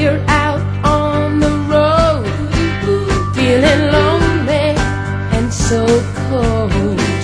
you're out on the road, feeling lonely and so cold,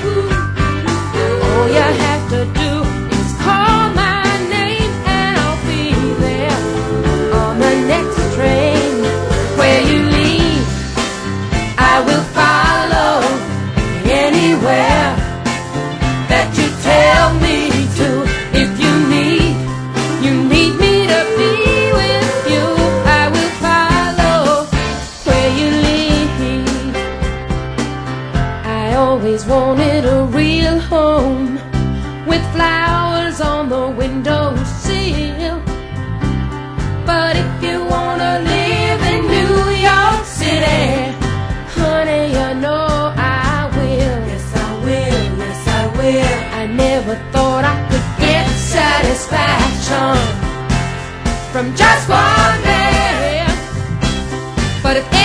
all you have to do is call my name and I'll be there on the next train. Where you lead, I will follow anywhere that you tell me to. If you need me to be with you, I will follow where you lead. I always wanted a real home with flowers on the windowsill, but if you wanna live in New York City, honey, you know I will. Yes, I will. Yes, I will. I never thought I could get satisfaction from just one man, but if